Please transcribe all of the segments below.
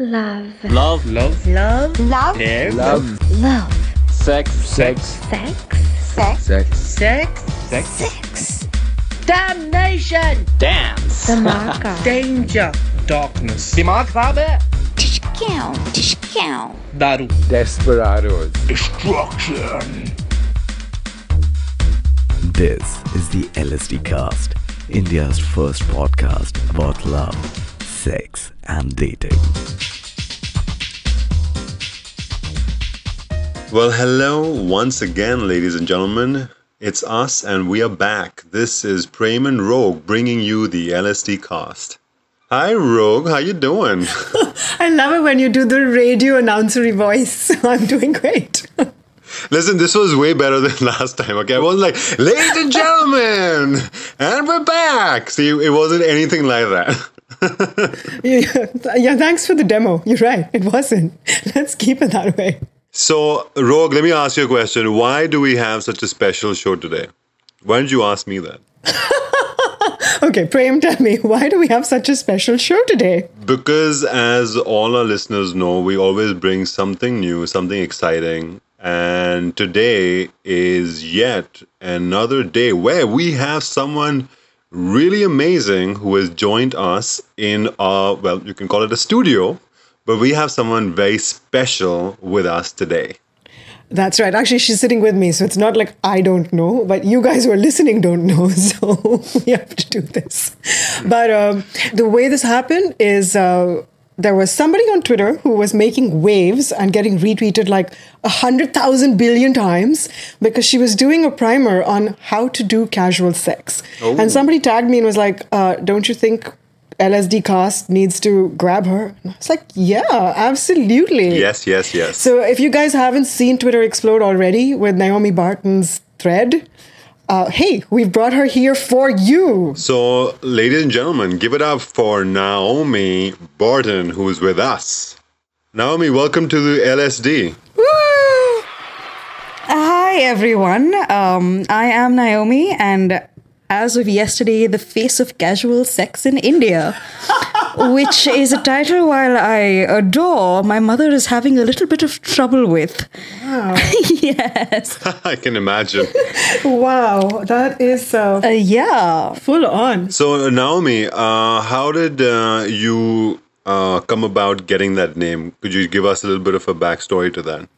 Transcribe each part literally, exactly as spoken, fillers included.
Love. Love. Love. Love. Love. Care. Love. Love. Sex. Sex. Sex. Sex. Sex. Sex. Sex. Sex. Damnation. Dance. Dhamaka. Danger. Darkness. दिमाग खराब है. Tishkow. Tishkow. दारू. Desperados. Destruction. This is the L S D Cast, India's first podcast about love, sex, and dating. Well, hello once again, ladies and gentlemen. It's us, and we are back. This is Prem and Rogue bringing you the L S D Cast. Hi, Rogue. How you doing? I love it when you do the radio announcery voice. I'm doing great. Listen, this was way better than last time, okay? I wasn't like, ladies and gentlemen, and we're back. See, it wasn't anything like that. yeah, yeah, thanks for the demo. You're right. It wasn't. Let's keep it that way. So, Rogue, let me ask you a question. Why do we have such a special show today? Why didn't you ask me that? Okay, Prem, tell me, why do we have such a special show today? Because as all our listeners know, we always bring something new, something exciting. And today is yet another day where we have someone really amazing who has joined us in our, well, you can call it a studio, but we have someone very special with us today. That's right. Actually, she's sitting with me, so it's not like I don't know, but you guys who are listening don't know, so we have to do this. But um, the way this happened is uh, there was somebody on Twitter who was making waves and getting retweeted like a hundred thousand billion times because she was doing a primer on how to do casual sex. Oh. And somebody tagged me and was like, uh, don't you think L S D Cast needs to grab her? And I was like, yeah, absolutely. Yes, yes, yes. So if you guys haven't seen Twitter explode already with Naomi Barton's thread, uh, hey, we've brought her here for you. So, ladies and gentlemen, give it up for Naomi Barton, who is with us. Naomi, welcome to the L S D. Woo! Hi, everyone. Um, I am Naomi, and as of yesterday, the face of casual sex in India, which is a title while I adore, my mother is having a little bit of trouble with. Wow. Yes. I can imagine. Wow, that is uh, Uh, yeah. full on. So, Naomi, uh, how did uh, you uh, come about getting that name? Could you give us a little bit of a backstory to that?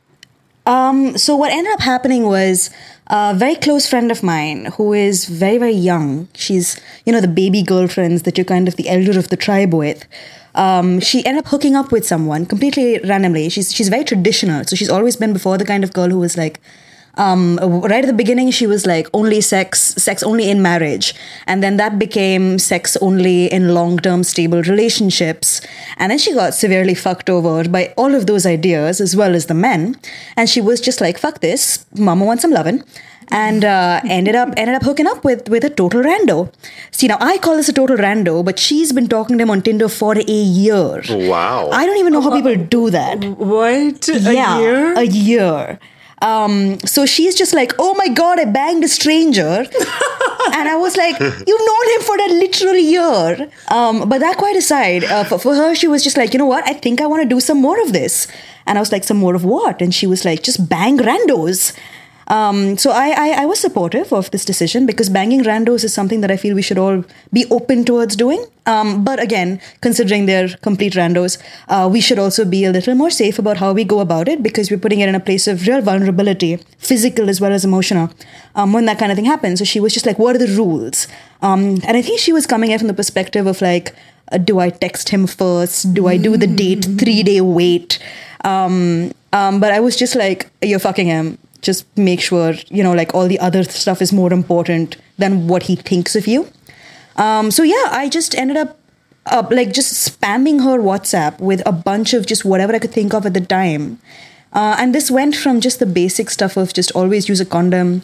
Um, so what ended up happening was a very close friend of mine who is very, very young. She's, you know, the baby girlfriends that you're kind of the elder of the tribe with. Um, she ended up hooking up with someone completely randomly. She's she's very traditional. So she's always been before the kind of girl who was like, um, right at the beginning, she was like only sex, sex only in marriage. And then that became sex only in long-term stable relationships. And then she got severely fucked over by all of those ideas as well as the men. And she was just like, fuck this, mama wants some lovin'. And uh, ended up ended up hooking up with, with a total rando. See, now I call this a total rando, but she's been talking to him on Tinder for a year. Wow. I don't even know how people do that. What? A yeah, year? a year. Um, so she's just like, oh my God, I banged a stranger. And I was like, you've known him for a literal year. Um, but that quite aside, uh, for, for her, she was just like, you know what? I think I want to do some more of this. And I was like, some more of what? And she was like, just bang randos. Um, so I, I, I was supportive of this decision because banging randos is something that I feel we should all be open towards doing. Um, but again, considering they're complete randos, uh, we should also be a little more safe about how we go about it because we're putting it in a place of real vulnerability, physical as well as emotional, um, when that kind of thing happens. So she was just like, what are the rules? Um, and I think she was coming at it from the perspective of like, uh, do I text him first? Do I do the date three-day wait? Um, um, but I was just like, you're fucking him. Just make sure, you know, like all the other stuff is more important than what he thinks of you. Um, so yeah, I just ended up uh, like just spamming her WhatsApp with a bunch of just whatever I could think of at the time. Uh, and this went from just the basic stuff of just always use a condom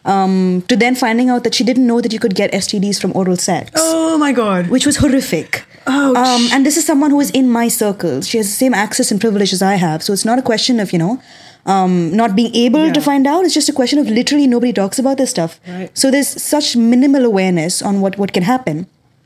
um, to then finding out that she didn't know that you could get S T Ds from oral sex. Oh my God. Which was horrific. Ouch. Um, and this is someone who is in my circles. She has the same access and privilege as I have. So it's not a question of, you know, um, not being able Yeah. to find out. It's just a question of literally nobody talks about this stuff. Right. So there's such minimal awareness on what, what can happen.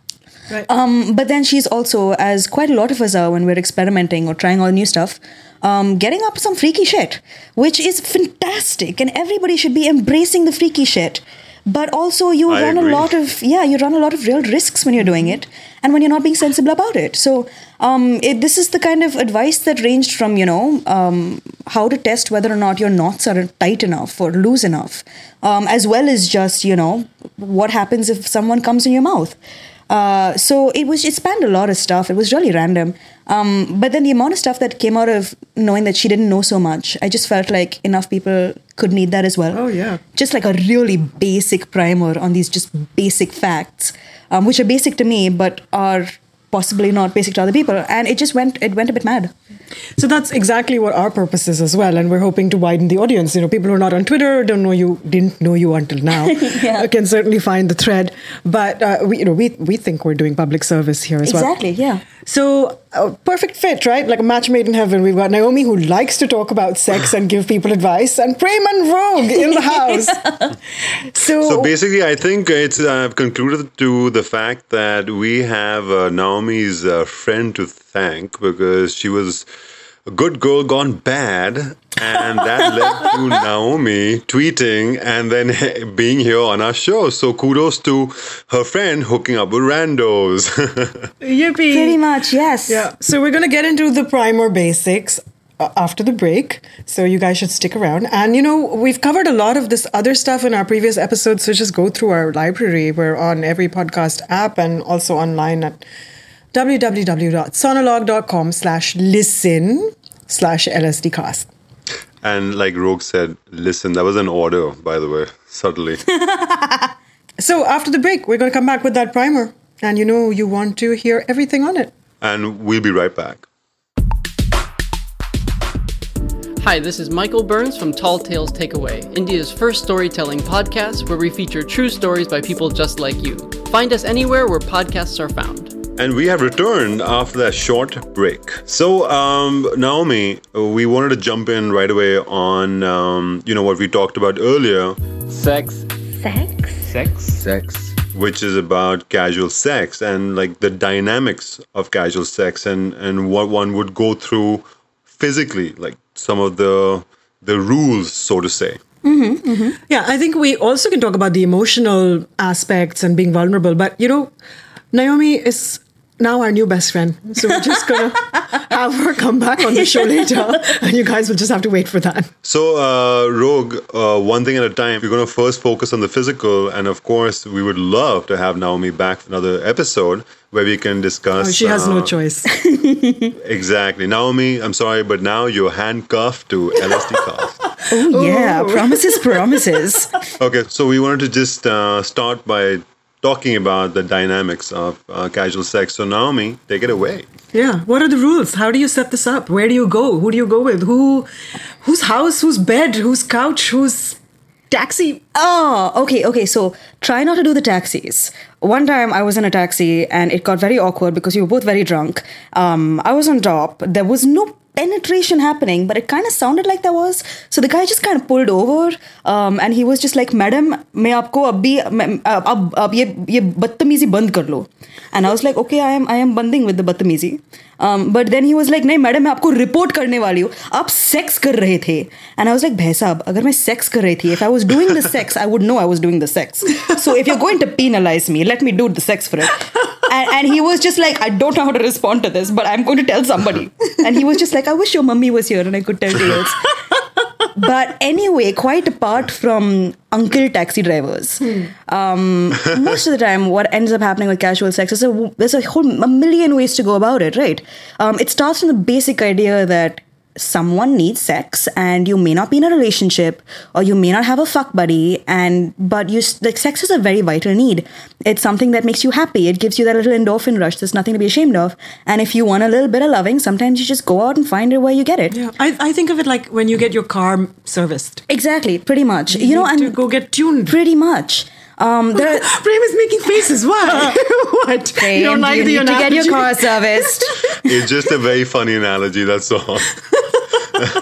Right. Um, but then she's also, as quite a lot of us are when we're experimenting or trying all new stuff, um, getting up some freaky shit, which is fantastic, and everybody should be embracing the freaky shit. But also, you I run agree. a lot of yeah, you run a lot of real risks when you're doing it, and when you're not being sensible about it. So, um, it, this is the kind of advice that ranged from you know um, how to test whether or not your knots are tight enough or loose enough, um, as well as just you know what happens if someone comes in your mouth. Uh, so it was it spanned a lot of stuff. It was really random. Um, but then the amount of stuff that came out of knowing that she didn't know so much, I just felt like enough people could need that as well. Oh, yeah. Just like a really basic primer on these just basic facts, um, which are basic to me, but are possibly not basic to other people. And it just went it went a bit mad. So that's exactly what our purpose is as well, and we're hoping to widen the audience. You know, people who are not on Twitter, don't know you, didn't know you until now, Yeah. uh, can certainly find the thread. But uh, we, you know, we we think we're doing public service here as well. Exactly, yeah. So uh, perfect fit, right? Like a match made in heaven. We've got Naomi, who likes to talk about sex and give people advice, and Prem and Rogue in the house. So, So basically, I think it's I've concluded to the fact that we have uh, Naomi's uh, friend to thank, because she was a good girl gone bad, and that led to Naomi tweeting and then being here on our show. So kudos to her friend hooking up with randos. yippee. Pretty much, yes. Yeah. So we're going to get into the primer basics uh, after the break. So you guys should stick around. And, you know, we've covered a lot of this other stuff in our previous episodes. So just go through our library. We're on every podcast app and also online at www.sonolog.com slash listen slash LSDcast. And like Rogue said, listen, that was an order, by the way, subtly. So after the break, we're going to come back with that primer. And, you know, you want to hear everything on it. And we'll be right back. Hi, this is Michael Burns from Tall Tales Takeaway, India's first storytelling podcast where we feature true stories by people just like you. Find us anywhere where podcasts are found. And we have returned after that short break. So, um, Naomi, we wanted to jump in right away on, um, you know, what we talked about earlier, Sex. Sex. Sex. Sex. which is about casual sex and like the dynamics of casual sex and, and what one would go through physically, like some of the the rules, so to say. Mm-hmm, mm-hmm. Yeah, I think we also can talk about the emotional aspects and being vulnerable. But, you know, Naomi is now our new best friend. So we're just going to have her come back on the show later. And you guys will just have to wait for that. So, uh, Rogue, uh, one thing at a time, we're going to first focus on the physical. And of course, we would love to have Naomi back for another episode where we can discuss. Oh, she has uh, no choice. Exactly. Naomi, I'm sorry, but now you're handcuffed to LSDcast. Oh, yeah. Promises, promises. Okay, so we wanted to just uh, start by talking about the dynamics of uh, casual sex. So, Naomi, take it away. Yeah. What are the rules? How do you set this up? Where do you go? Who do you go with? Who, whose house? Whose bed? Whose couch? Whose taxi? Oh, okay, okay. So try not to do the taxis. One time I was in a taxi and it got very awkward because we were both very drunk. Um, I was on top. There was no penetration happening, but it kind of sounded like there was. So the guy just kind of pulled over um, and he was just like, Madam, मैं आपको अभी अब अब ये ये बदतमीजी बंद कर लो. And I was like, okay, I am I am bunding with the बदतमीजी. Um, but then he was like, नहीं मैडम मैं आपको रिपोर्ट करने वाली हूँ. आप सेक्स कर रहे थे. And I was like, भाई साहब, अगर मैं सेक्स कर रही थी, if I was doing the sex, I would know I was doing the sex. So if you're going to penalize me, let me do the sex for it. And, and he was just like, I don't know how to respond to this, but I'm going to tell somebody. And he was just like, I wish your mummy was here and I could tell tales. But anyway, quite apart from uncle taxi drivers, hmm. um, most of the time what ends up happening with casual sex is a, there's a whole a million ways to go about it, right? Um, it starts from the basic idea that someone needs sex and you may not be in a relationship or you may not have a fuck buddy, and but you like sex is a very vital need. It's something that makes you happy. It gives you that little endorphin rush. There's nothing to be ashamed of. And if you want a little bit of loving, sometimes you just go out and find it where you get it. Yeah, I, I think of it like when you get your car serviced. Exactly, pretty much. You, you know, need and to go get tuned. pretty much. Um, there Prem is making faces. Why? What? Prem, you don't like you the need to get your analogy? car serviced. It's just a very funny analogy, that's all.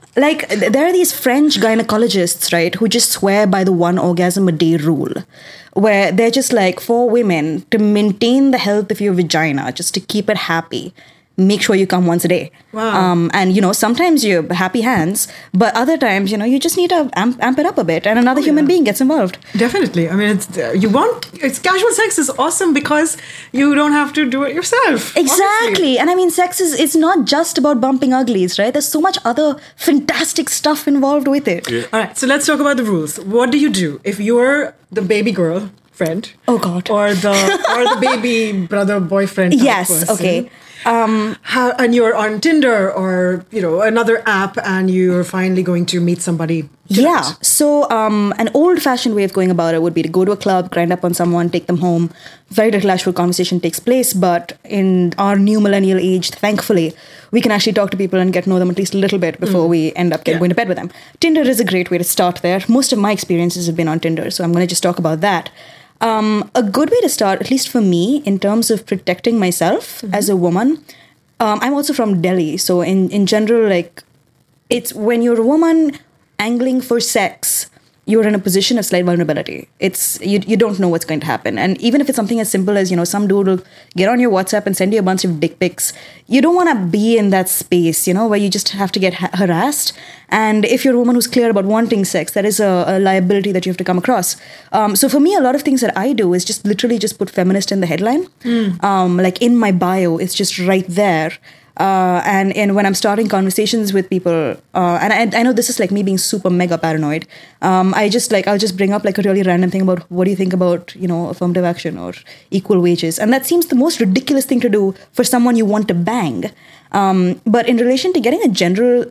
Like, th- there are these French gynecologists, right, who just swear by the one orgasm a day rule, where they're just like, for women, to maintain the health of your vagina, just to keep it happy, make sure you come once a day. Wow. Um, and, you know, sometimes you're happy hands, but other times, you know, you just need to amp, amp it up a bit, and another Oh, human yeah. being gets involved. Definitely. I mean, it's uh, you want it's casual sex is awesome because you don't have to do it yourself. Exactly. obviously. And I mean, sex is, it's not just about bumping uglies, right? There's so much other fantastic stuff involved with it. All right. So let's talk about the rules. What do you do if you're the baby girl friend? Oh, God. Or the or the baby brother boyfriend. type Yes, person? okay. Um, How, and you're on Tinder or you know another app, and you're finally going to meet somebody. Yeah. tonight. So, um, an old-fashioned way of going about it would be to go to a club, grind up on someone, take them home. Very little actual conversation takes place, but in our new millennial age, thankfully, we can actually talk to people and get to know them at least a little bit before we end up getting Yeah. going to bed with them. Tinder is a great way to start there. Most of my experiences have been on Tinder, so I'm going to just talk about that. Um, a good way to start, at least for me, in terms of protecting myself as a woman. Um, I'm also from Delhi, so in in general, like, it's when you're a woman angling for sex, you're in a position of slight vulnerability. It's you, you don't know what's going to happen. And even if it's something as simple as, you know, some dude will get on your WhatsApp and send you a bunch of dick pics, you don't want to be in that space, you know, where you just have to get ha- harassed. And if you're a woman who's clear about wanting sex, that is a, a liability that you have to come across. Um, so for me, a lot of things that I do is just literally just put feminist in the headline. Um, like in my bio, it's just right there. Uh, and, and when I'm starting conversations with people, uh, and I, I know this is like me being super mega paranoid, um, I just like, I'll just bring up like a really random thing about what do you think about, you know, affirmative action or equal wages. And that seems the most ridiculous thing to do for someone you want to bang. Um, but in relation to getting a general,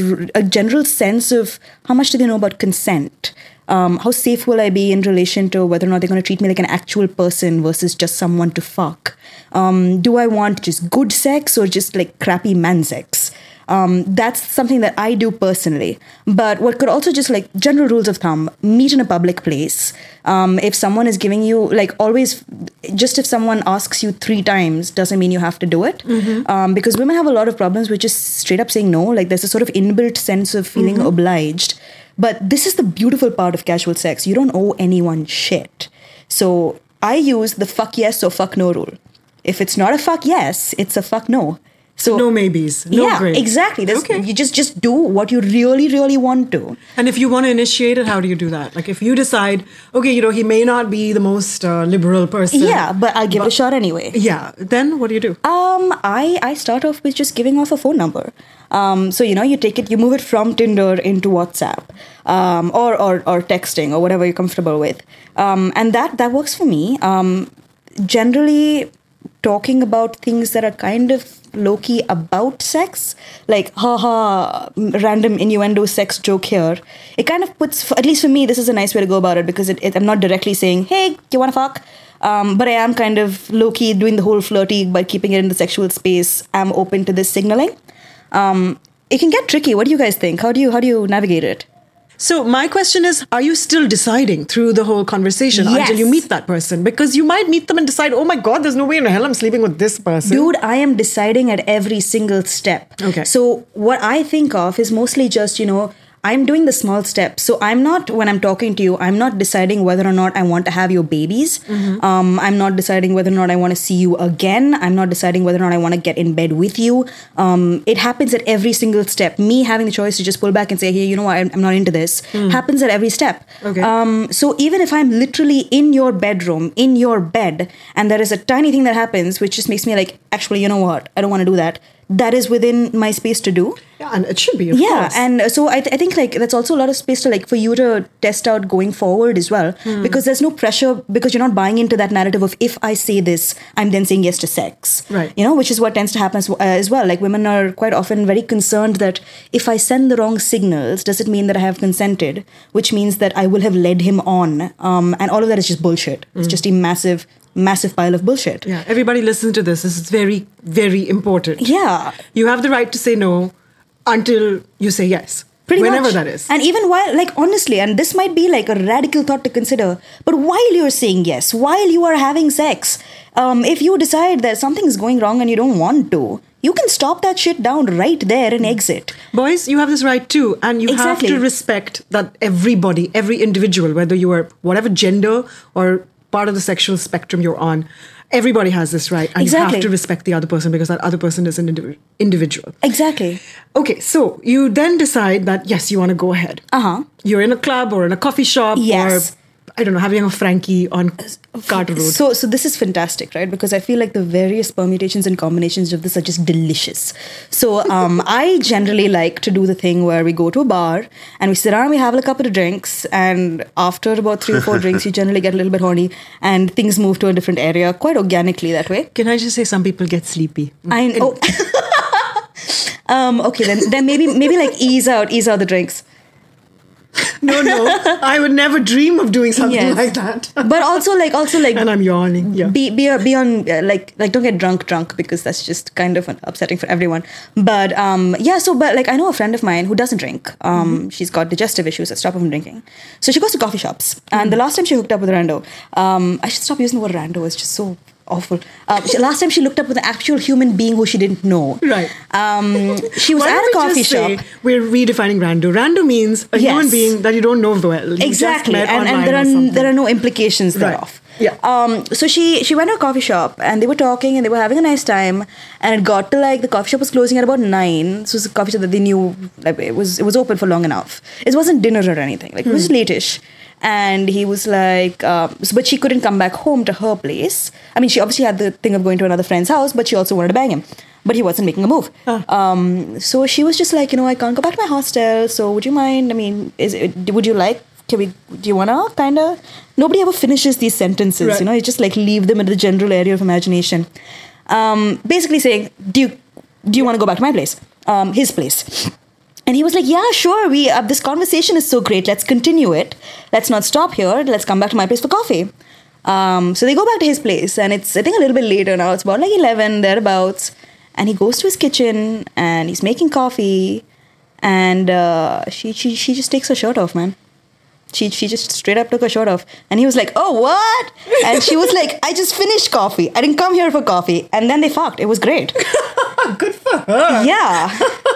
a general sense of how much do they know about consent? Um, how safe will I be in relation to whether or not they're going to treat me like an actual person versus just someone to fuck? Um, do I want just good sex or just like crappy man sex? Um, that's something that I do personally. But what could also just like general rules of thumb, meet in a public place. Um, if someone is giving you like always, just if someone asks you three times doesn't mean you have to do it. Mm-hmm. Um, because women have a lot of problems with just straight up saying no. Like there's a sort of inbuilt sense of feeling mm-hmm. obliged. But this is the beautiful part of casual sex. You don't owe anyone shit. So I use the fuck yes or fuck no rule. If it's not a fuck yes, it's a fuck no. So no maybes, no yeah, grays. exactly. There's, Okay. You just just do what you really, really want to. And if you want to initiate it, how do you do that? Like if you decide, okay, you know, he may not be the most uh, liberal person. Yeah, but I'll give it a but- shot anyway. Yeah. Then what do you do? Um, I, I start off with just giving off a phone number. Um, so, you know, you take it, you move it from Tinder into WhatsApp, um, or, or, or texting or whatever you're comfortable with. Um, and that, that works for me. Um, generally talking about things that are kind of low-key about sex, like haha, random innuendo sex joke here. It kind of puts, at least for me, this is a nice way to go about it because it, it, I'm not directly saying, hey, you want to fuck? Um, but I am kind of low-key doing the whole flirty by keeping it in the sexual space. I'm open to this signaling. Um, it can get tricky. What do you guys think? How do you how do you navigate it? So my question is, are you still deciding through the whole conversation Yes. until you meet that person? Because you might meet them and decide, oh my God, there's no way in hell I'm sleeping with this person. Dude, I am deciding at every single step. Okay. So what I think of is mostly just, you know, I'm doing the small steps. So I'm not, when I'm talking to you, I'm not deciding whether or not I want to have your babies. Mm-hmm. Um, I'm not deciding whether or not I want to see you again. I'm not deciding whether or not I want to get in bed with you. Um, it happens at every single step. Me having the choice to just pull back and say, hey, you know what, I'm, I'm not into this, mm. happens at every step. Okay. Um, so even if I'm literally in your bedroom, in your bed, and there is a tiny thing that happens, which just makes me like, actually, you know what, I don't want to do that. That is within my space to do. Yeah, and it should be, of Yeah, course. and so I, th- I think like that's also a lot of space to like for you to test out going forward as well, Hmm. because there's no pressure because you're not buying into that narrative of if I say this, I'm then saying yes to sex. Right. You know, which is what tends to happen as, uh, as well. Like women are quite often very concerned that if I send the wrong signals, does it mean that I have consented? Which means that I will have led him on, um, and all of that is just bullshit. It's just a massive. massive pile of bullshit. Yeah, everybody listen to this. This is very, very important. Yeah. You have the right to say no until you say yes. Pretty Whenever much. that is. And even while, like, honestly, and this might be like a radical thought to consider, but while you're saying yes, while you are having sex, um, if you decide that something is going wrong and you don't want to, you can stop that shit down right there and exit. Boys, you have this right too. And you Exactly. have to respect that everybody, every individual, whether you are whatever gender or part of the sexual spectrum you're on, everybody has this right. And you Exactly. have to respect the other person because that other person is an indiv- individual. Exactly. Okay, so you then decide that, yes, you want to go ahead. Uh-huh. You're in a club or in a coffee shop Yes. or, I don't know, having a Frankie on Carter Road. So, so this is fantastic, right? Because I feel like the various permutations and combinations of this are just delicious. So, um, I generally like to do the thing where we go to a bar and we sit down, we have a couple of drinks, and after about three or four drinks, you generally get a little bit horny, and things move to a different area quite organically that way. Can I just say some people get sleepy? I know. um, okay, then, then maybe, maybe like ease out, ease out the drinks. No, no. I would never dream of doing something Yes. like that. But also, like, also like. And I'm yawning. Yeah. Be be be on uh, like like don't get drunk drunk because that's just kind of upsetting for everyone. But um yeah, so but like I know a friend of mine who doesn't drink. Um Mm-hmm. she's got digestive issues that stop her from drinking. So she goes to coffee shops. And the last time she hooked up with a rando, um I should stop using the word rando. It's just so awful. Um, she, last time she looked up with an actual human being who she didn't know. Right. Um she was Why at don't a we coffee just say shop. we're redefining rando. Rando means a Yes. human being that you don't know well. You just Exactly, met and, and online there or are something. there are no implications Right. thereof. Yeah. Um. So she she went to a coffee shop and they were talking and they were having a nice time, and it got to like the coffee shop was closing at about nine. So it was a coffee shop that they knew like it was it was open for long enough. It wasn't dinner or anything. Like it was late-ish. And he was like, um, so, but she couldn't come back home to her place. I mean, she obviously had the thing of going to another friend's house, but she also wanted to bang him. But he wasn't making a move. Um, so she was just like, you know, I can't go back to my hostel. So would you mind? I mean, is it, would you like? Can we? Do you wanna kind of? Nobody ever finishes these sentences. Right. You know, you just like leave them into the general area of imagination. Um, basically saying, do you do you want to go back to my place? Um, his place. And he was like, yeah, sure. We uh, this conversation is so great. Let's continue it. Let's not stop here. Let's come back to my place for coffee. Um, so they go back to his place, and it's I think a little bit later now. It's about like eleven thereabouts. And he goes to his kitchen, and he's making coffee, and uh, she she she just takes her shirt off, man. She she just straight up took her shirt off, and he was like, "Oh, what?" And she was like, "I just finished coffee. I didn't come here for coffee." And then they fucked. It was great. Good for her. Yeah.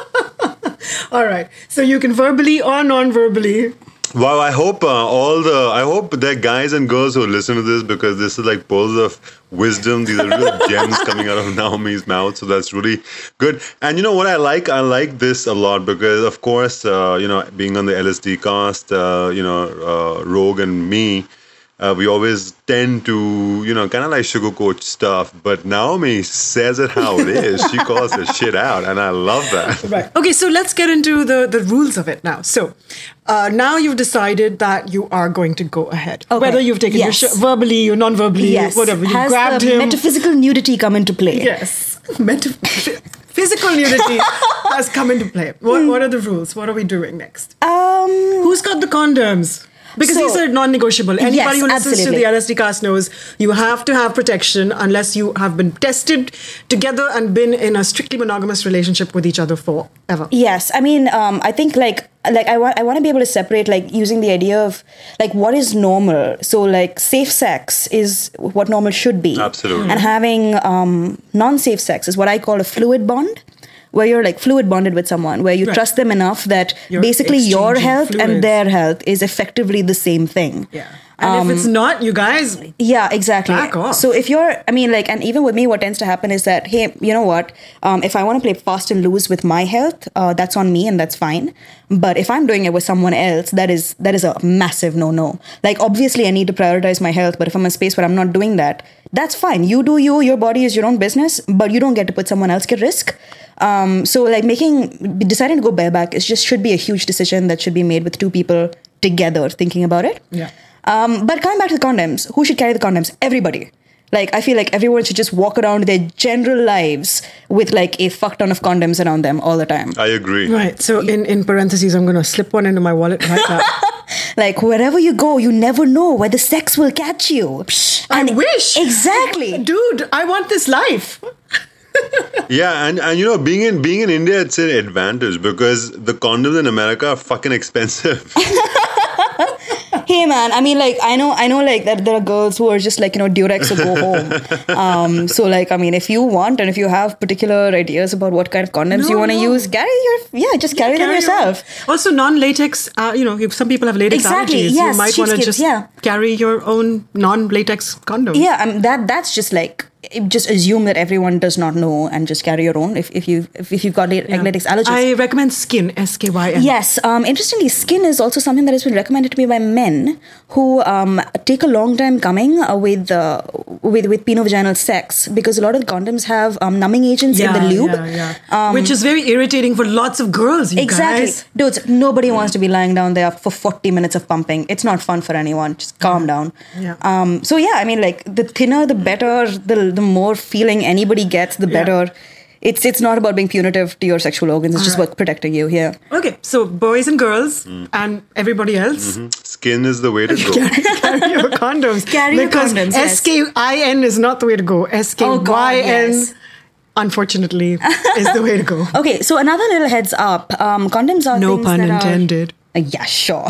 All right. So you can verbally or non-verbally. Wow, I hope uh, all the I hope there are guys and girls who listen to this, because this is like pearls of wisdom. These are real gems coming out of Naomi's mouth. So that's really good. And you know what I like? I like this a lot because, of course, uh, you know, being on the L S D cast, uh, you know, uh, Rogue and me, uh, we always tend to, you know, kind of like sugarcoat stuff. But Naomi says it how it is. She calls the shit out, and I love that. Right. Okay, so let's get into the, the rules of it now. So uh, now you've decided that you are going to go ahead. Okay. Whether you've taken Yes. your sh- verbally or non-verbally, Yes. whatever. You Has grabbed the him. metaphysical nudity come into play? Yes. Meta- physical nudity has come into play. What, what are the rules? What are we doing next? Um. Who's got the condoms? Because So- these are non-negotiable. Anybody Yes, who listens absolutely. to the L S D cast knows you have to have protection unless you have been tested together and been in a strictly monogamous relationship with each other forever. Yes, I mean, um, I think like like I want I want to be able to separate like using the idea of like what is normal. So like safe sex is what normal should be. Absolutely. And having um, non-safe sex is what I call a fluid bond, where you're like fluid bonded with someone, where you Right. trust them enough that You're basically your exchanging health fluids. and their health is effectively the same thing. Yeah. And if it's not, you guys, Yeah, exactly. Back off. So if you're, I mean, like, and even with me, what tends to happen is that, hey, you know what? Um, if I want to play fast and loose with my health, uh, that's on me and that's fine. But if I'm doing it with someone else, that is that is a massive no-no. Like, obviously, I need to prioritize my health. But if I'm in a space where I'm not doing that, that's fine. You do you. Your body is your own business. But you don't get to put someone else at risk. Um, so, like, making deciding to go bareback is just should be a huge decision that should be made with two people together thinking about it. Yeah. Um, but coming back to the condoms, who should carry the condoms? Everybody. Like, I feel like everyone should just walk around their general lives with like a fuck ton of condoms around them all the time. I agree. right. So in, in parentheses, I'm going to slip one into my wallet right now. Like, wherever you go, you never know where the sex will catch you. I And- wish. Exactly. Dude, I want this life. Yeah, and, and you know, being in being in India, it's an advantage because the condoms in America are fucking expensive. Hey man, I mean, like, I know, I know, like, that there are girls who are just like, you know, Durex or go home. Um, so, like, I mean, if you want and if you have particular ideas about what kind of condoms No, you want to no. use, carry your, yeah, just carry them Carry yourself. on. Also, non-latex. Uh, you know, if some people have latex Exactly, allergies, yes, you might want to sheepskins, just yeah. carry your own non-latex condom. Yeah, um, that that's just like just assume that everyone does not know and just carry your own if, if you if, if you've got la- Yeah. latex allergies. I recommend Skin, S K Y N. Yes. Um, interestingly, Skin is also something that has been recommended to me by men who um, take a long time coming uh, with uh, with with penovaginal sex because a lot of the condoms have um, numbing agents in the lube. Yeah, yeah. Which is very irritating for lots of girls, you Exactly. guys. Dudes, nobody wants to be lying down there for forty minutes of pumping. It's not fun for anyone. Just calm down. Yeah. Um, so, yeah, I mean, like, the thinner, the better, the, the more feeling anybody gets, the Yeah. better. It's it's not about being punitive to your sexual organs. It's just Alright. about protecting you here. Okay, so boys and girls and everybody else, Skin is the way to go. carry your condoms. Carry your because condoms, yes. S K I N is not the way to go. S K Y N, yes. unfortunately, is the way to go. Okay, so another little heads up. Um, condoms are No things pun that are- intended. Uh, yeah, sure.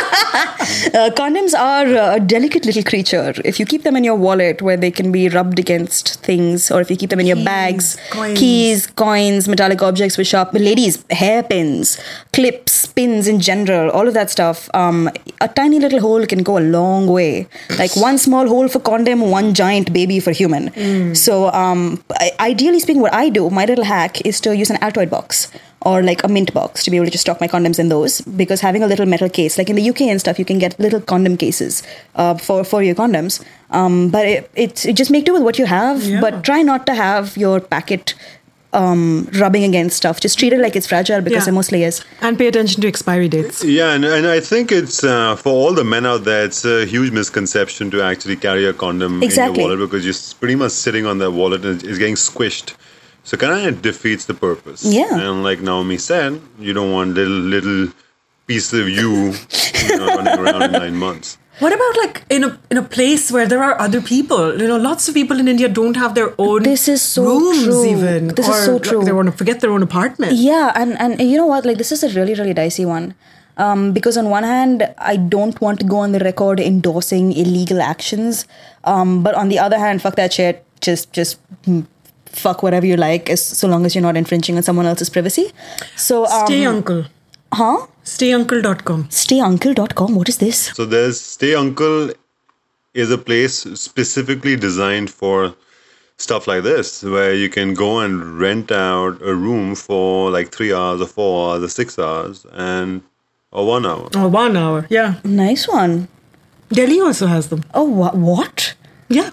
uh, condoms are uh, a delicate little creature. If you keep them in your wallet where they can be rubbed against things, or if you keep them in your bags, coins. keys, coins, metallic objects with sharp, ladies, hairpins, clips, pins in general, all of that stuff, um, a tiny little hole can go a long way. Like one small hole for condom, one giant baby for human. So um, I- ideally speaking, what I do, my little hack is to use an Altoid box or like a mint box to be able to just stock my condoms in those, because having a little metal case, like in the U K and stuff, you can get little condom cases uh, for, for your condoms. Um, but it, it, it just make do with what you have, Yeah. but try not to have your packet um, rubbing against stuff. Just treat it like it's fragile because Yeah. it mostly is. And pay attention to expiry dates. Yeah, and, and I think it's uh, for all the men out there, it's a huge misconception to actually carry a condom Exactly. in your wallet, because you're s- pretty much sitting on that wallet and it's getting squished. So kind of defeats the purpose. Yeah. And like Naomi said, you don't want little little piece of you, you know, running around in nine months. What about like in a in a place where there are other people? You know, lots of people in India don't have their own This is so rooms true. even. This is or so like, true. They want to forget their own apartment. Yeah, and, and you know what? Like, this is a really, really dicey one. Um, because on one hand, I don't want to go on the record endorsing illegal actions. Um, but on the other hand, fuck that shit. Just, just mm, fuck whatever you like, as so long as you're not infringing on someone else's privacy. So, um, Stay Uncle. huh? stay uncle dot com. stay uncle dot com. What is this? So there's Stay Uncle is a place specifically designed for stuff like this, where you can go and rent out a room for like three hours or four hours or six hours and or one hour. Oh, one hour. Yeah. Nice one. Delhi also has them. Oh, wha- what? Yeah.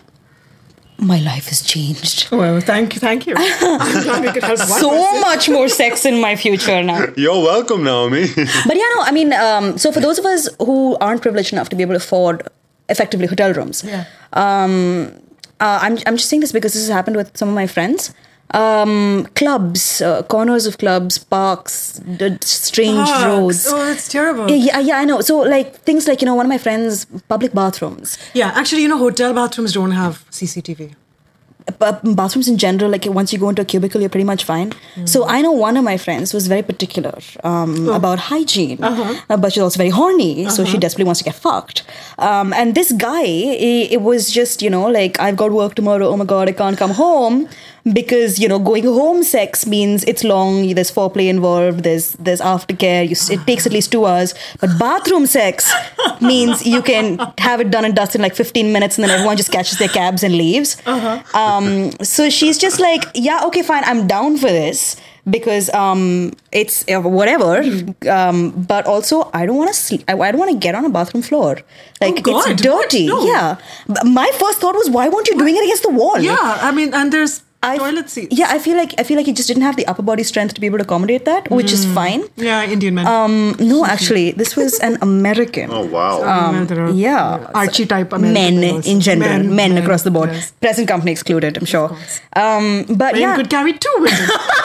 My life has changed. Well, thank you, thank you. I'm glad we could help one So person. much more sex in my future now. You're welcome, Naomi. But yeah, no, I mean, um, so for those of us who aren't privileged enough to be able to afford effectively hotel rooms, Yeah. um, uh, I'm, I'm just saying this because this has happened with some of my friends. Um, clubs, uh, corners of clubs, parks, d- strange Fuck. roads. Oh, that's terrible. Yeah, yeah, yeah, I know. So, like, things like, you know, one of my friends, public bathrooms. Yeah, actually, you know, hotel bathrooms don't have C C T V. But bathrooms in general, like once you go into a cubicle, you're pretty much fine. So I know one of my friends was very particular um, about hygiene, uh, but she's also very horny, so she desperately wants to get fucked. Um, and this guy, it, it was just, you know, like, I've got work tomorrow, oh my god, I can't come home. Because, you know, going home sex means it's long, there's foreplay involved, there's there's aftercare, you, it takes at least two hours. But bathroom sex means you can have it done and dusted in like fifteen minutes and then everyone just catches their cabs and leaves. Um, so she's just like, yeah, okay, fine, I'm down for this. Because um, it's uh, whatever, um, but also I don't want to sleep. I, I don't want to get on a bathroom floor. Like Oh, God, it's dirty. what? No. Yeah. But my first thought was, why weren't you doing it against the wall? Yeah, I mean, and there's I, toilet seats. Yeah, I feel like I feel like he just didn't have the upper body strength to be able to accommodate that, which is fine. Yeah, Indian men. Um, no, actually, this was an American. Oh, wow. Um, there are Yeah, Archie type American men also. in general, men, Men, men, across the board. yes. Present company excluded, I'm sure. Um, but Men yeah, could carry two women.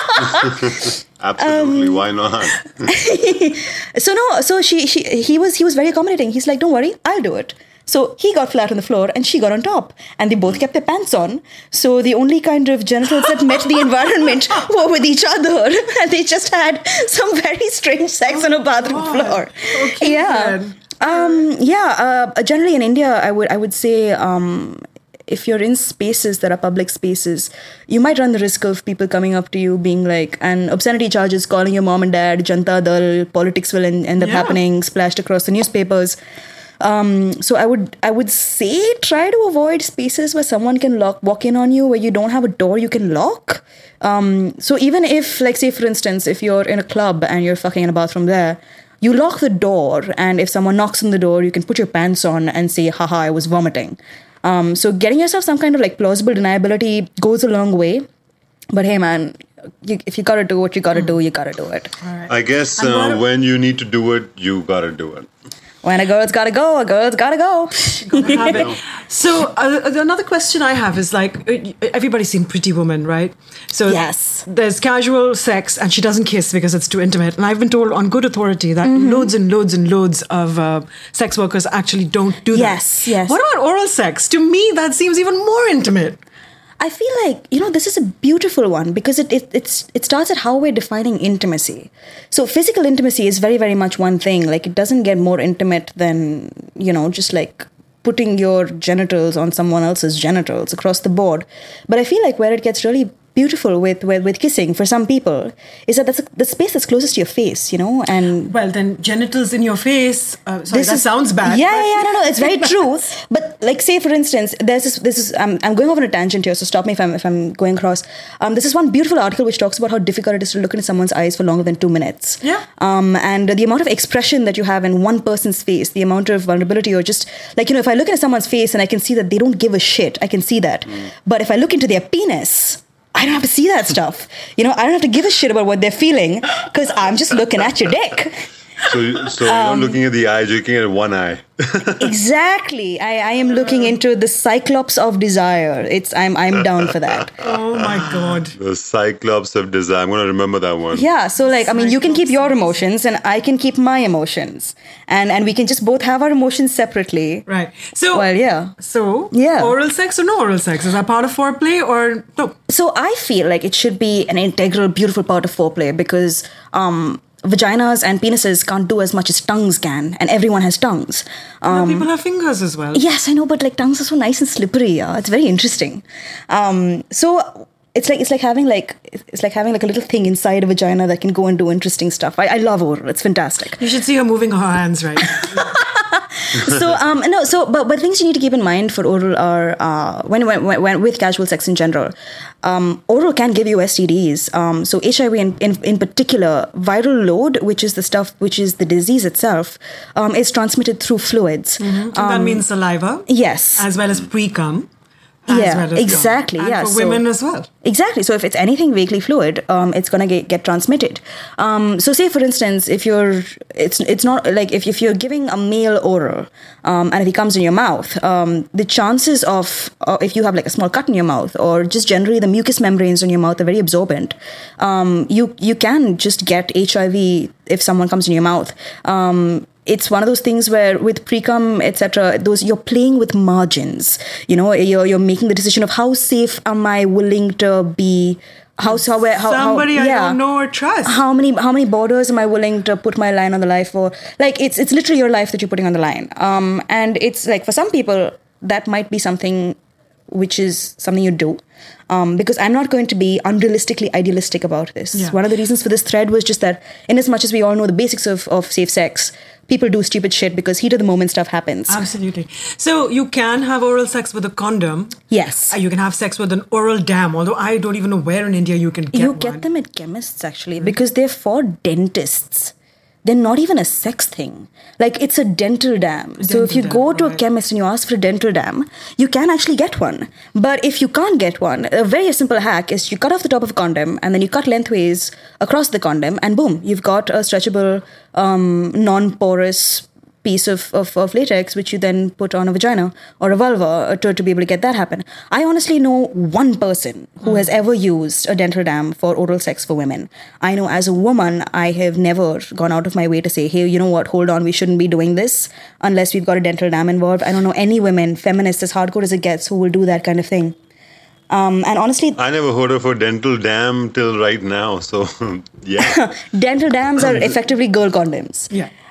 Absolutely. Why not? so no, so she, she, he was, he was very accommodating. He's like, don't worry, I'll do it. So he got flat on the floor and she got on top, and they both kept their pants on. So the only kind of genitals that met the environment were with each other, and they just had some very strange sex on a bathroom God. floor. Okay, yeah. then. Um, yeah, uh, generally in India, I would I would say um, if you're in spaces that are public spaces, you might run the risk of people coming up to you being like, and obscenity charges, calling your mom and dad, Janta Dal, politics will end, end up Yeah. happening, splashed across the newspapers. Um, so I would I would say try to avoid spaces where someone can lock walk in on you, where you don't have a door you can lock. Um, so even if, like, say for instance, if you're in a club and you're fucking in a bathroom there, you lock the door, and if someone knocks on the door, you can put your pants on and say, haha, I was vomiting. Um, so getting yourself some kind of like plausible deniability goes a long way. But hey, man, you, if you gotta do what you gotta do, you gotta do it. I guess And what uh, a- when you need to do it, you gotta do it. When a girl's gotta go, a girl's gotta go. Have it. So uh, another question I have is like, uh, everybody's seen Pretty Woman, right? So Yes. there's casual sex and she doesn't kiss because it's too intimate. And I've been told on good authority that Mm-hmm. loads and loads and loads of uh, sex workers actually don't do that. Yes, yes. What about oral sex? To me, that seems even more intimate. I feel like, you know, this is a beautiful one because it, it it's it starts at how we're defining intimacy. So physical intimacy is very, very much one thing. Like, it doesn't get more intimate than, you know, just like putting your genitals on someone else's genitals across the board. But I feel like where it gets really beautiful with with, with kissing for some people is that that's the space that's closest to your face, you know, and Well, then genitals in your face. Uh, sorry, this that is, sounds bad. Yeah, but- yeah, yeah, no, no, it's very true. But like, say for instance, there's this. This is I'm I'm going off on a tangent here, so stop me if I'm if I'm going across. Um, this is one beautiful article which talks about how difficult it is to look into someone's eyes for longer than two minutes. Yeah. Um, and the amount of expression that you have in one person's face, the amount of vulnerability, or just like, you know, if I look into someone's face and I can see that they don't give a shit, I can see that. But if I look into their penis, I don't have to see that stuff. You know, I don't have to give a shit about what they're feeling because I'm just looking at your dick. So, you- so you're Um, not looking at the eyes, you're looking at one eye. Exactly. I, I am looking into the cyclops of desire. It's I'm I'm down for that. Oh my God. The Cyclops of Desire. I'm going to remember that one. Yeah. So like, I mean, you can keep your emotions and I can keep my emotions. And and we can just both have our emotions separately. Right. So, Well, yeah. So, Yeah. oral sex or no oral sex? Is that part of foreplay or no? So I feel like it should be an integral, beautiful part of foreplay because um, vaginas and penises can't do as much as tongues can, and everyone has tongues. Um, People have fingers as well. Yes, I know, but like tongues are so nice and slippery. Yeah, it's very interesting. Um, so it's like it's like having like it's like having like a little thing inside a vagina that can go and do interesting stuff. I, I love oral; it's fantastic. You should see her moving her hands, right? So um, no, so but but things you need to keep in mind for oral are uh, when, when when with casual sex in general, um, oral can give you S T Ds. Um, so H I V in, in in particular, viral load, which is the stuff which is the disease itself, um, is transmitted through fluids. And that means saliva, Yes. as well as pre-cum. As Yeah, well as exactly, cum. And yeah, for so- women as well. Exactly. So if it's anything vaguely fluid, um, it's gonna get, get transmitted. Um, so say for instance, if you're, it's it's not like if, if you're giving a male oral, um, and if he comes in your mouth, um, the chances of uh, if you have like a small cut in your mouth, or just generally the mucous membranes in your mouth are very absorbent, um, you you can just get H I V if someone comes in your mouth. Um, It's one of those things where with pre-cum, et cetera, those you're playing with margins. You know, you're you're making the decision of how safe am I willing to be. How how where how Somebody how, I yeah. don't know or trust. How many how many borders am I willing to put my line on the line for? Like it's it's literally your life that you're putting on the line. Um, and it's like for some people that might be something which is something you do. Um, because I'm not going to be unrealistically idealistic about this. Yeah. One of the reasons for this thread was just that, in as much as we all know the basics of, of safe sex, people do stupid shit because heat of the moment stuff happens. Absolutely. So you can have oral sex with a condom. Yes. Uh, You can have sex with an oral dam, although I don't even know where in India you can get you one. get them at chemists actually because they're for dentists. They're not even a sex thing. Like it's a dental dam. so if dental you dam, go to a right. chemist and you ask for a dental dam, you can actually get one. But if you can't get one, a very simple hack is you cut off the top of a condom and then you cut lengthways across the condom and boom, you've got a stretchable, um, non-porous piece of, of, of latex which you then put on a vagina or a vulva to, to be able to get that happen. I honestly know one person who has ever used a dental dam for oral sex for women. I know as a woman, I have never gone out of my way to say, hey, you know what, hold on, we shouldn't be doing this unless we've got a dental dam involved. I don't know any women, feminists as hardcore as it gets, who will do that kind of thing. Um, and honestly, I never heard of a dental dam till right now. So, yeah. dental dams are effectively girl condoms. Yeah.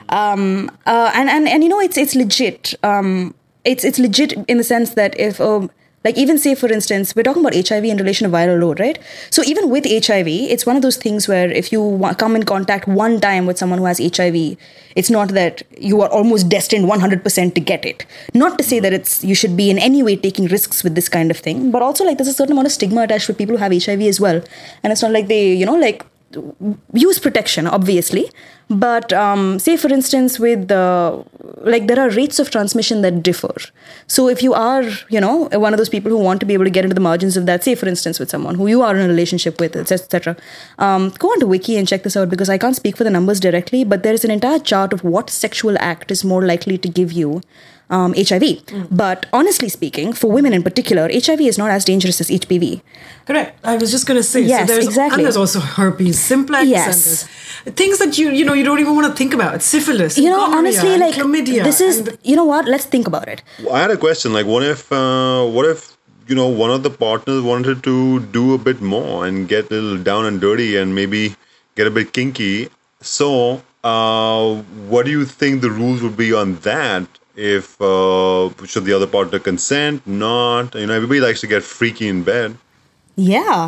Um, uh, and, and, and, you know, it's it's legit. Um, it's it's legit in the sense that if, um, like even say, for instance, we're talking about H I V in relation to viral load, right? So even with H I V, it's one of those things where if you wa- come in contact one time with someone who has H I V, it's not that you are almost destined one hundred percent to get it. Not to say that it's you should be in any way taking risks with this kind of thing, but also like there's a certain amount of stigma attached with people who have H I V as well. And it's not like they, you know, like use protection, obviously. But um, say, for instance, with the, like there are rates of transmission that differ. So if you are, you know, one of those people who want to be able to get into the margins of that, say, for instance, with someone who you are in a relationship with, et cetera, um, go on to Wiki and check this out because I can't speak for the numbers directly, but there is an entire chart of what sexual act is more likely to give you Um, H I V. Mm. But honestly speaking, for women in particular, H I V is not as dangerous as H P V. Correct. I was just going to say. Yes, so there's, exactly. And there's also herpes simplex. Yes. And there's things that you you know you don't even want to think about. Syphilis. You know, gonorrhea, honestly, and like chlamydia. this is. and- You know what? Let's think about it. I had a question. Like, what if, uh, what if, you know, one of the partners wanted to do a bit more and get a little down and dirty and maybe get a bit kinky? So, uh, what do you think the rules would be on that? If uh, should the other partner consent? Not. You know, everybody likes to get freaky in bed. Yeah.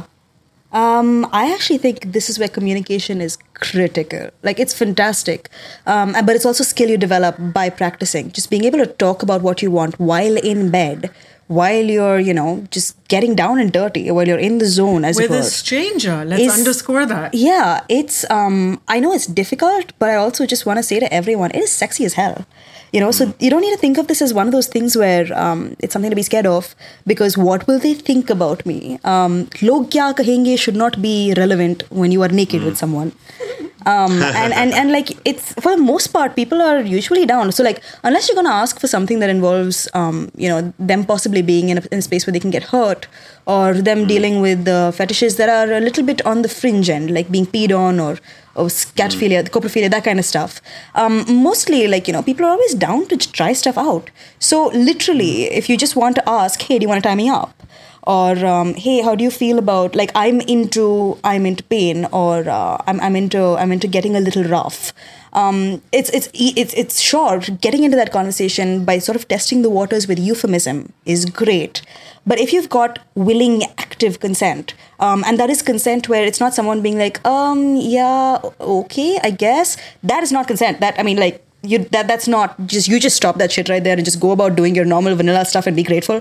Um, I actually think this is where communication is critical. Like, it's fantastic. Um, but it's also skill you develop by practicing. Just being able to talk about what you want while in bed, while you're, you know, just getting down and dirty, while you're in the zone, as with it were. a stranger. Let's Is- underscore that. Yeah, it's, um, I know it's difficult, but I also just want to say to everyone, it is sexy as hell. You know, so you don't need to think of this as one of those things where um, it's something to be scared of because what will they think about me? Um, Log kya kahenge should not be relevant when you are naked with someone. Um, and, and, and like it's for the most part, people are usually down. So like, unless you're going to ask for something that involves, um, you know, them possibly being in a, in a space where they can get hurt or them dealing with uh, fetishes that are a little bit on the fringe end, like being peed on or, or scatophilia, coprophilia, that kind of stuff. Um, mostly like, you know, people are always down to try stuff out. So literally, if you just want to ask, hey, do you want to tie me up? Or um, hey, how do you feel about like I'm into I'm into pain, or uh, I'm I'm into I'm into getting a little rough. Um, it's it's it's it's sure getting into that conversation by sort of testing the waters with euphemism is great. But if you've got willing, active consent, um, and that is consent where it's not someone being like, um, yeah, okay, I guess that is not consent. That I mean, like. You that that's not just you just stop that shit right there and just go about doing your normal vanilla stuff and be grateful.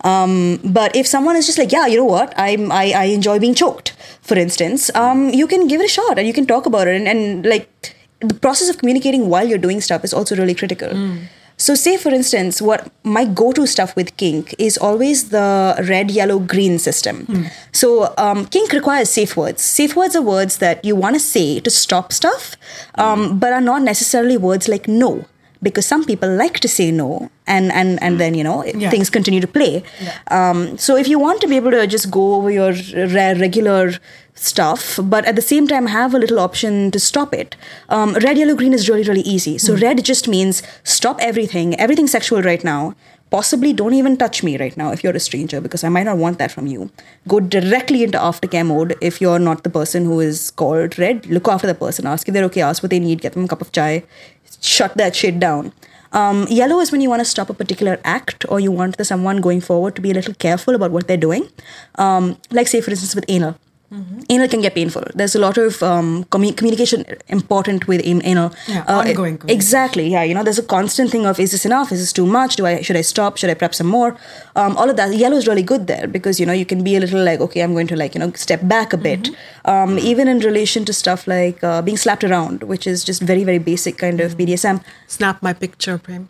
Um, but if someone is just like, yeah, you know what, I'm I, I enjoy being choked, for instance, um, you can give it a shot and you can talk about it and, and like the process of communicating while you're doing stuff is also really critical. Mm. So say, for instance, what my go-to stuff with kink is always the red, yellow, green system. Mm. So um, kink requires safe words. Safe words are words that you want to say to stop stuff, um, mm. but are not necessarily words like no. Because some people like to say no, and, and, and then, you know, yeah. things continue to play. Yeah. Um, so if you want to be able to just go over your re- regular stuff, but at the same time have a little option to stop it, um, red, yellow, green is really, really easy. So mm. red just means stop everything, everything sexual right now. Possibly don't even touch me right now if you're a stranger, because I might not want that from you. Go directly into aftercare mode if you're not the person who is called red. Look after the person. Ask if they're okay. Ask what they need. Get them a cup of chai. Shut that shit down. Um, yellow is when you want to stop a particular act or you want the someone going forward to be a little careful about what they're doing. Um, like say, for instance, with anal. Mm-hmm. Anal can get painful. There's a lot of um, commu- communication important with anal. Yeah, uh, ongoing. Exactly. Yeah, you know, there's a constant thing of, is this enough? Is this too much? Do I should I stop? Should I prep some more? Um, all of that. Yellow is really good there because, you know, you can be a little like, okay, I'm going to like, you know, step back a bit. Mm-hmm. Um, even in relation to stuff like uh, being slapped around, which is just very, very basic kind of B D S M. Snap my picture, Prem.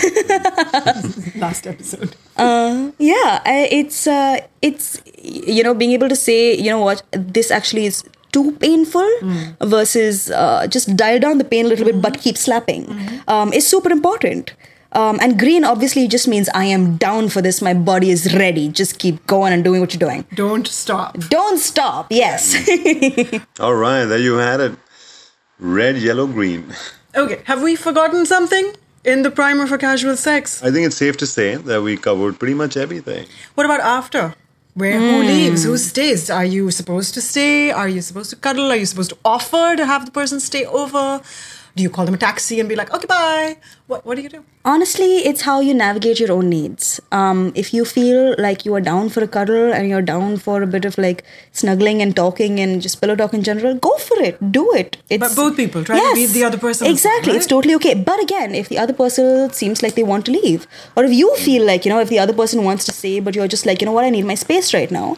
Last episode. Uh, yeah, I, it's uh, it's you know, being able to say, you know what, this actually is too painful mm. versus uh, just dial down the pain a little mm-hmm. bit but keep slapping mm-hmm. um, is super important. Um, and green obviously just means I am down for this. My body is ready. Just keep going and doing what you're doing. Don't stop. Don't stop. Yes. All right, there you had it. Red, yellow, green. Okay, have we forgotten something in the primer for casual sex? I think it's safe to say that we covered pretty much everything. What about after? Where mm. who leaves? Who stays? Are you supposed to stay? Are you supposed to cuddle? Are you supposed to offer to have the person stay over? Do you call them a taxi and be like, okay, bye? What, what do you do? Honestly, it's how you navigate your own needs. Um, if you feel like you are down for a cuddle and you're down for a bit of like snuggling and talking and just pillow talk in general, go for it. Do it. It's, But both people try to beat the other person. Exactly. Right? It's totally okay. But again, if the other person seems like they want to leave, or if you feel like, you know, if the other person wants to stay, but you're just like, you know what, I need my space right now,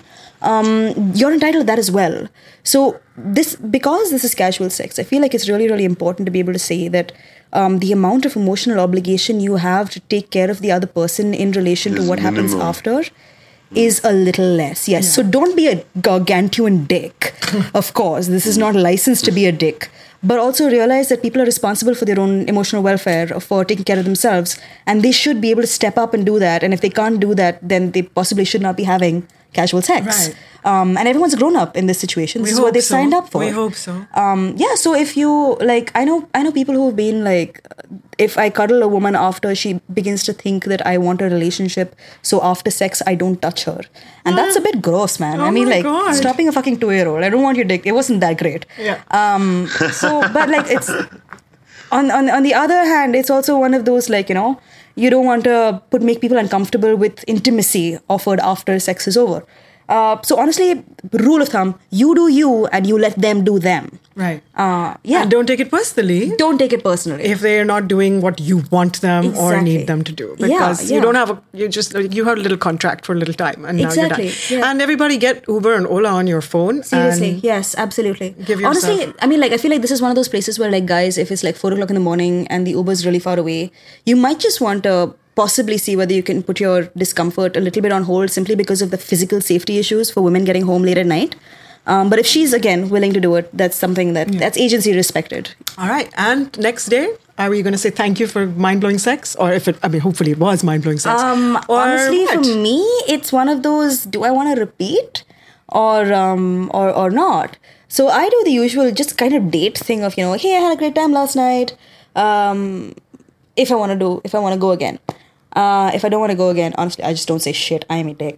um, you're entitled to that as well. So this, because this is casual sex, I feel like it's really, really important to be able to say that um, the amount of emotional obligation you have to take care of the other person in relation to Is what happens minimum. after is a little less. Yes. So don't be a gargantuan dick. Of course, this is not licensed to be a dick. But also realize that people are responsible for their own emotional welfare, for taking care of themselves. And they should be able to step up and do that. And if they can't do that, then they possibly should not be having casual sex. Right. Um, and everyone's grown up in this situation. This We is what hope they've so. signed up for. We hope so. Um, yeah, so if you, like, I know I know people who've been like, if I cuddle a woman after she begins to think that I want a relationship, so after sex, I don't touch her. And that's a bit gross, man. Oh I mean, my like, God. stopping a fucking two-year-old. I don't want your dick. It wasn't that great. Yeah. Um, so, but like, it's, on, on, on the other hand, it's also one of those, like, you know, you don't want to put make people uncomfortable with intimacy offered after sex is over. Uh, so honestly, rule of thumb, you do you and you let them do them. Right. Uh, yeah. And don't take it personally Don't take it personally. if they're not doing what you want them or Exactly. need them to do. Yeah, Because yeah. you don't have a, you just, you have a little contract for a little time and Exactly, now you're done. yeah. And everybody get Uber and Ola on your phone. Seriously, and yes, absolutely. give yourself- Honestly, I mean, like, I feel like this is one of those places where, like, guys, if it's like four o'clock in the morning and the Uber's really far away, you might just want to possibly see whether you can put your discomfort a little bit on hold simply because of the physical safety issues for women getting home late at night. Um, but if she's, again, willing to do it, that's something that, that's agency respected. All right. And next day, are we going to say thank you for mind-blowing sex? Or if it, I mean, hopefully it was mind-blowing sex. Um, or honestly, what? for me, it's one of those, do I want to repeat or, um, or, or not? So I do the usual just kind of date thing of, you know, hey, I had a great time last night. Um, if I want to do, if I want to go again. Uh, if I don't want to go again, honestly, I just don't say shit. I am a dick.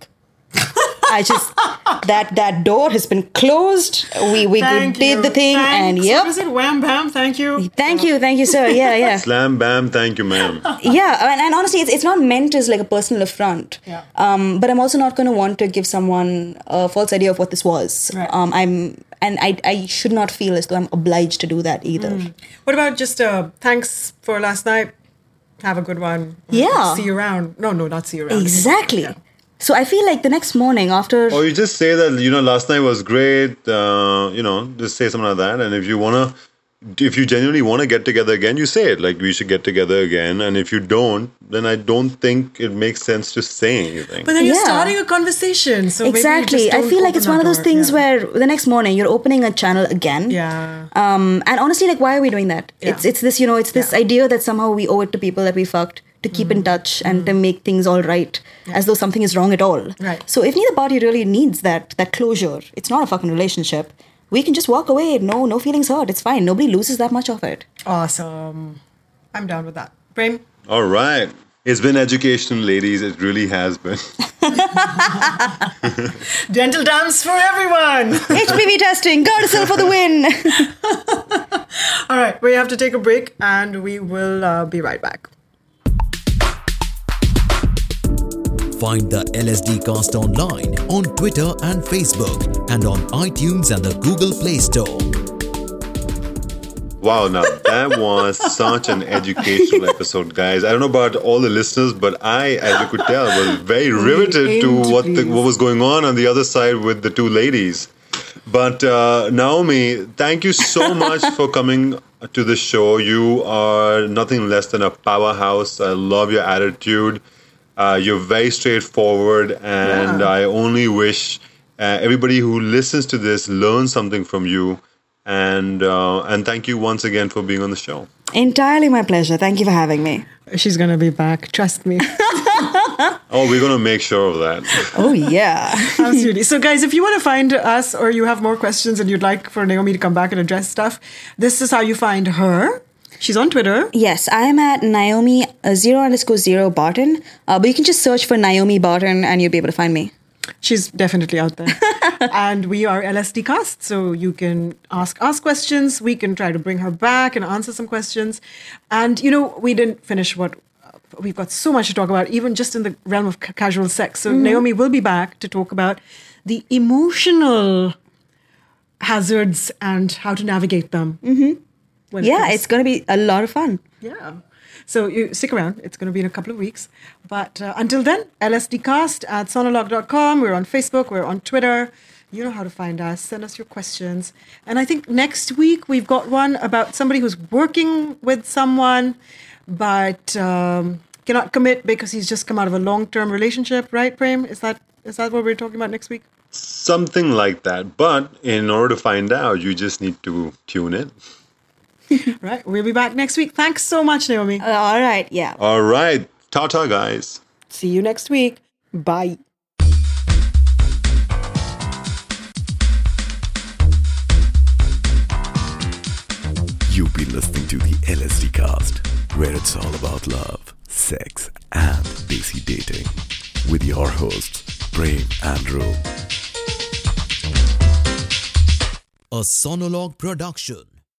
I just, that that door has been closed. We we Thank did you. the thing Thanks. and yep. What is it? Wham, bam, thank you. Thank you, thank you, sir. Yeah, yeah. Slam, bam, thank you, ma'am. Yeah, and, and honestly, it's, it's not meant as like a personal affront. Yeah. Um, but I'm also not going to want to give someone a false idea of what this was. Right. Um, I'm, and I, I should not feel as though I'm obliged to do that either. What about just uh, thanks for last night? Have a good one. Yeah. See you around. No, no, not see you around. Exactly. Yeah. So I feel like the next morning after. Or you just say that, you know, last night was great, uh, you know, just say something like that. And if you want to, if you genuinely want to get together again, you say it, like we should get together again. And if you don't, then I don't think it makes sense to say anything. But then you're Yeah. starting a conversation. So maybe you Exactly. just I don't feel like it's open one of that those door. things Yeah. where the next morning you're opening a channel again. Yeah. Um, and honestly, like, why are we doing that? Yeah. It's it's this, you know, it's this Yeah. idea that somehow we owe it to people that we fucked to keep in touch and to make things all right, as though something is wrong at all. Right. So if neither party really needs that that closure, it's not a fucking relationship. We can just walk away. No, no feelings hurt. It's fine. Nobody loses that much of it. Awesome. I'm down with that. Prem? All right. It's been educational, ladies. It really has been. Dental dams for everyone. H P V testing. Gardasil for the win. All right. We have to take a break and we will uh, be right back. Find the L S D Cast online on Twitter and Facebook and on iTunes and the Google Play Store. Wow, now that was such an educational episode, guys. I don't know about all the listeners, but I, as you could tell, was very riveted to what the, what was going on on the other side with the two ladies. But uh, Naomi, thank you so much for coming to the show. You are nothing less than a powerhouse. I love your attitude. Uh, you're very straightforward, and Yeah. I only wish uh, everybody who listens to this learns something from you. And uh, and thank you once again for being on the show. Entirely my pleasure. Thank you for having me. She's going to be back. Trust me. Oh, we're going to make sure of that. Oh, yeah. Absolutely. So, guys, if you want to find us or you have more questions and you'd like for Naomi to come back and address stuff, this is how you find her. She's on Twitter. Yes, I am at Naomi uh, zero underscore zero Barton. Uh, but you can just search for Naomi Barton and you'll be able to find me. She's definitely out there. And we are L S D Cast, so you can ask us questions. We can try to bring her back and answer some questions. And, you know, we didn't finish what uh, we've got so much to talk about, even just in the realm of ca- casual sex. So mm-hmm. Naomi will be back to talk about the emotional hazards and how to navigate them. Mm-hmm. Yeah, it it's going to be a lot of fun. Yeah. So you stick around. It's going to be in a couple of weeks. But uh, until then, L S D cast at sonologue dot com. We're on Facebook. We're on Twitter. You know how to find us. Send us your questions. And I think next week we've got one about somebody who's working with someone but um, cannot commit because he's just come out of a long-term relationship. Right, Prem? Is that is that what we're talking about next week? Something like that. But in order to find out, you just need to tune in. Right. We'll be back next week. Thanks so much, Naomi. Uh, all right. Yeah. All right. Ta-ta, guys. See you next week. Bye. You've been listening to the L S D Cast, where it's all about love, sex, and desi dating. With your hosts, Prem and Dhruv. A Sonologue production.